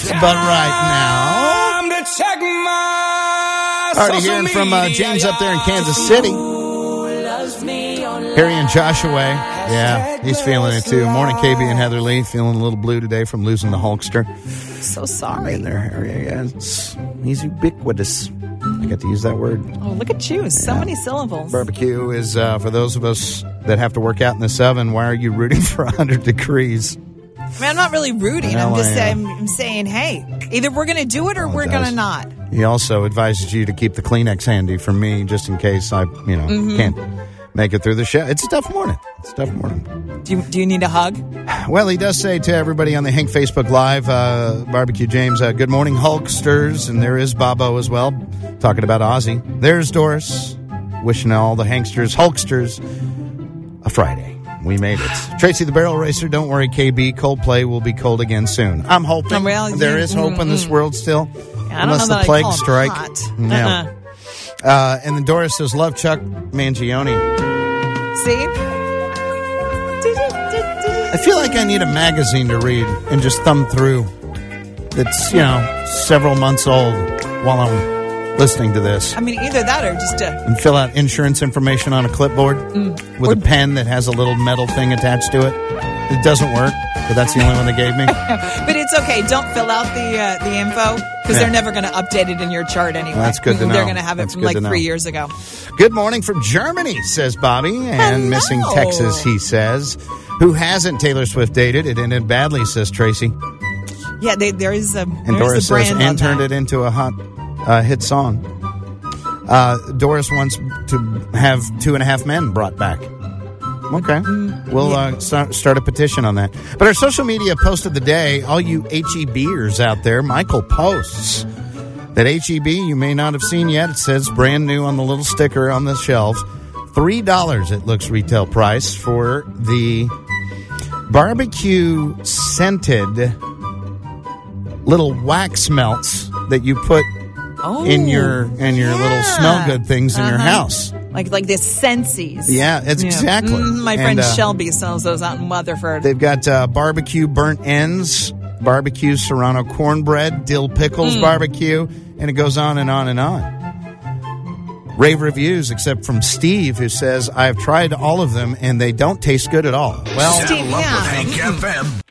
But right now, already hearing from James up there in Kansas City. Harry and Joshua, yeah, he's feeling it too. Morning, KB and Heather Lee, feeling a little blue today from losing the Hulkster. So sorry. In there, Harry, yeah, he's ubiquitous. I got to use that word. Oh, look at you. So many syllables. Barbecue is, for those of us that have to work out in the oven, why are you rooting for 100 degrees? I mean, I'm not really rooting. I'm just saying, hey, either we're going to do it or we're going to not. He also advises you to keep the Kleenex handy for me just in case I, can't make it through the show. It's a tough morning. Do you need a hug? Well, he does say to everybody on the Hank Facebook Live, Barbecue James, good morning, Hulksters. And there is Bobo as well, talking about Ozzy. There's Doris, wishing all the Hanksters, Hulksters, a Friday. We made it. Tracy the Barrel Racer, don't worry, KB. Coldplay will be cold again soon. I'm hoping. There is hope in this world still. Yeah, unless the plague strike. Yeah. And then Doris says, love Chuck Mangione. See? I feel like I need a magazine to read and just thumb through. It's, several months old while I'm listening to this. I mean, either that or just and fill out insurance information on a clipboard with a pen that has a little metal thing attached to it. It doesn't work, but that's the only one they gave me. But it's okay. Don't fill out the info because they're never going to update it in your chart anyway. Well, that's good to know. They're going to have it from 3 years ago. Good morning from Germany, says Bobby. And Hello. Missing Texas, he says. Who hasn't Taylor Swift dated? It ended badly, says Tracy. Yeah, there is a And Doris says, and turned it into a hot hit song. Doris wants to have 2.5 Men brought back. Okay. We'll start a petition on that. But our social media post of the day, all you HEBers out there, Michael posts that HEB you may not have seen yet. It says brand new on the little sticker on the shelves. $3 it looks retail price for the barbecue scented little wax melts that you put in your little smell good things in your house. Like the Sensies. Yeah, it's exactly. My friend Shelby sells those out in Weatherford. They've got barbecue burnt ends, barbecue Serrano cornbread, dill pickles barbecue, and it goes on and on and on. Rave reviews, except from Steve, who says, I've tried all of them, and they don't taste good at all. Well, Hank FM.